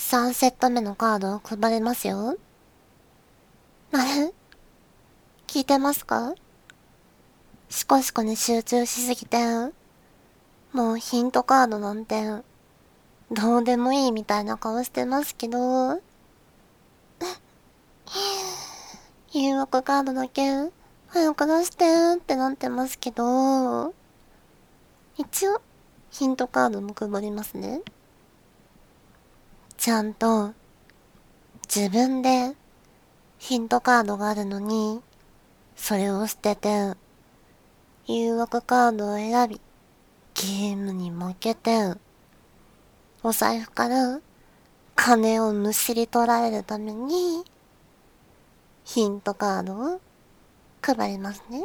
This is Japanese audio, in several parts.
3セット目のカードを配りますよ。あれ聞いてますか？シコシコに集中しすぎて、もうヒントカードなんて、どうでもいいみたいな顔してますけど、誘惑カードだけ、早く出してってなってますけど、一応、ヒントカードも配りますね。ちゃんと、自分で、ヒントカードがあるのに、それを捨てて、誘惑カードを選び、ゲームに負けて、お財布から金をむしり取られるために、ヒントカードを配りますね。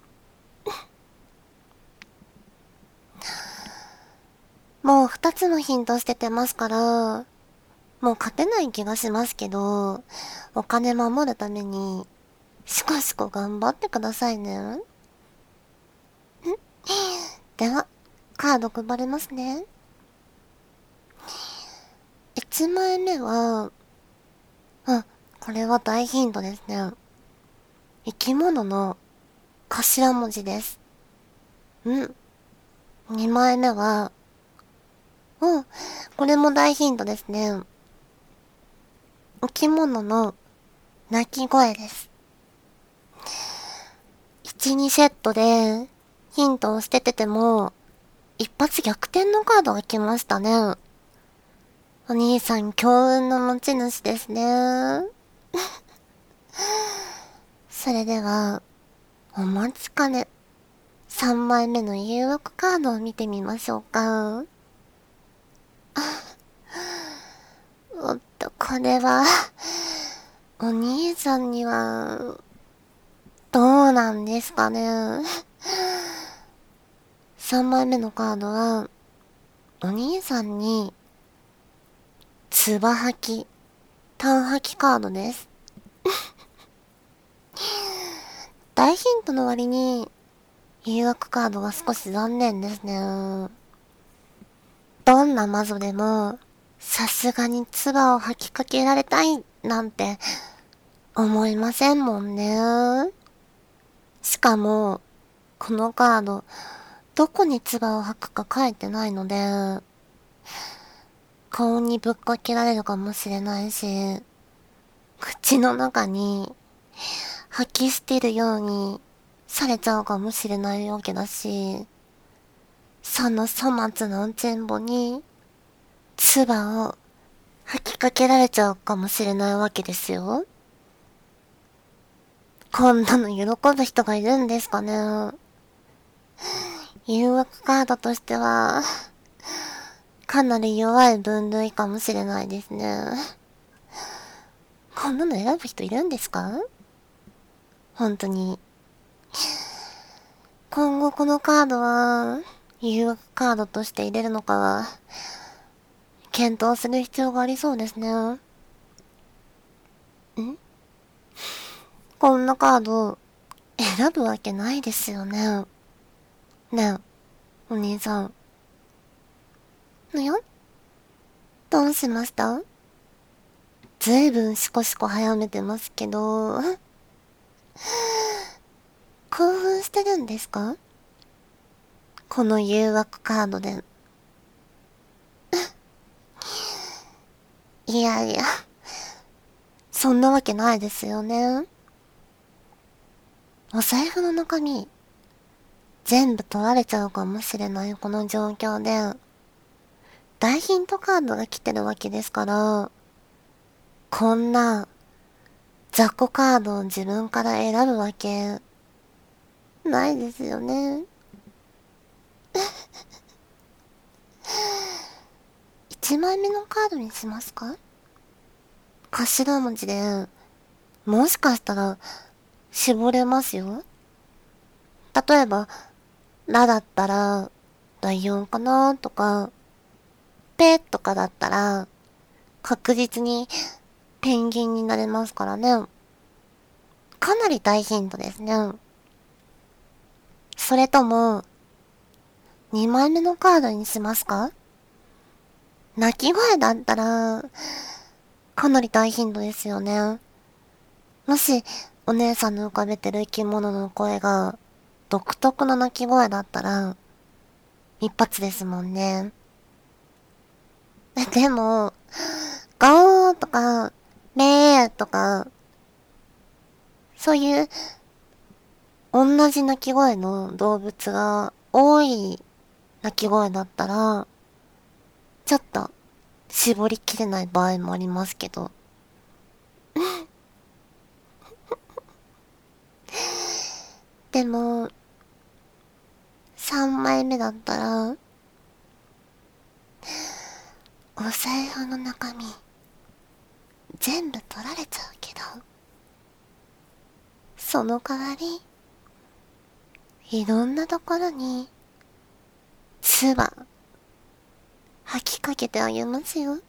もう2つのヒント捨ててますから、もう勝てない気がしますけど、お金守るために、シコシコ頑張ってくださいね。では、カード配りますね。1枚目は、これは大ヒントですね。生き物の頭文字です。2枚目は、これも大ヒントですね。生き物の鳴き声です。1、2セットでヒントを捨ててても、一発逆転のカードが来ましたね。お兄さん強運の持ち主ですね。それでは、お待ちかね。3枚目の誘惑カードを見てみましょうか。おっと、これは、お兄さんには、どうなんですかね。3枚目のカードは、お兄さんに、つば吐き、単吐きカードです。大ヒントの割に、誘惑カードが少し残念ですね。どんな魔女でも、さすがに唾を吐きかけられたい、なんて、思いませんもんね。しかも、このカード、どこに唾を吐くか書いてないので、顔にぶっかけられるかもしれないし、口の中に吐き捨てるようにされちゃうかもしれないわけだし、その粗末なおちんぼに、唾を吐きかけられちゃうかもしれないわけですよ。こんなの喜ぶ人がいるんですかね。誘惑カードとしては、かなり弱い分類かもしれないですね。こんなの選ぶ人いるんですか？本当に。今後このカードは、誘惑カードとして入れるのかは、検討する必要がありそうですね。こんなカード、選ぶわけないですよね。ねえ、お兄さん。のよ、どうしました？ずいぶんシコシコ早めてますけど、興奮してるんですか？この誘惑カードで。いやいや、そんなわけないですよね。お財布の中身、全部取られちゃうかもしれないこの状況で、大ヒントカードが来てるわけですから、こんな雑魚カードを自分から選ぶわけ、ないですよね。1枚目のカードにしますか？頭文字で、もしかしたら、絞れますよ。例えば、ラだったら、ライオンかなとか、ペとかだったら、確実にペンギンになれますからね。かなり大ヒントですね。それとも、2枚目のカードにしますか？ 鳴き声だったら、かなり大頻度ですよね。もし、お姉さんの浮かべてる生き物の声が、独特の鳴き声だったら、一発ですもんね。でも、ガオーとか、メーとか、そういう同じ鳴き声の動物が多い鳴き声だったら、ちょっと絞りきれない場合もありますけど。でも、3枚目だったら、お財布の中身、全部取られちゃうけど、その代わり、いろんなところに、唾、吐きかけてあげますよ。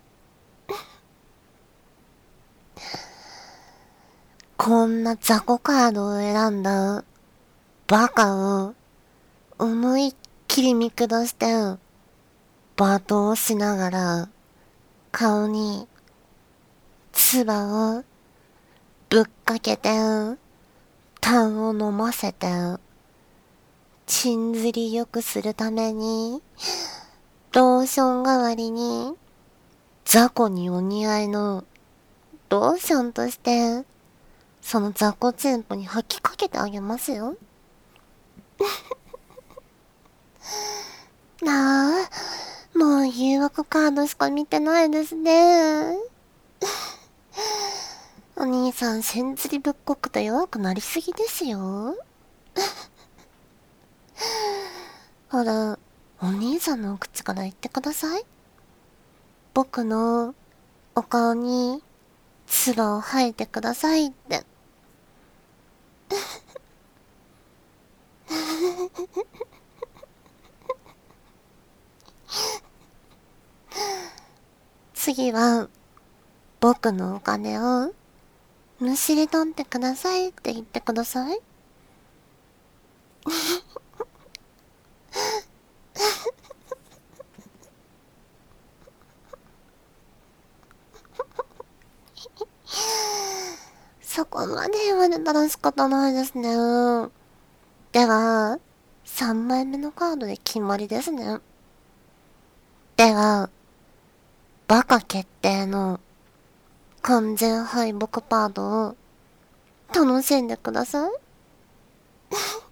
こんな雑魚カードを選んだバカを思いっきり見下して罵倒しながら顔に唾をぶっかけて痰を飲ませてチンずり良くするためにローション代わりに雑魚にお似合いのローションとしてその雑魚チンポに吐きかけてあげますよ。なあ、もう誘惑カードしか見てないですね。お兄さん、千釣りぶっこくと弱くなりすぎですよ。ほら、お兄さんのお口から言ってください。僕のお顔に唾を吐いてくださいって。次は、僕のお金をむしり取ってくださいって言ってください。そこまで言われたら仕方ないですね。では、3枚目のカードで決まりですね。では、バカ決定の完全敗北パートを楽しんでください。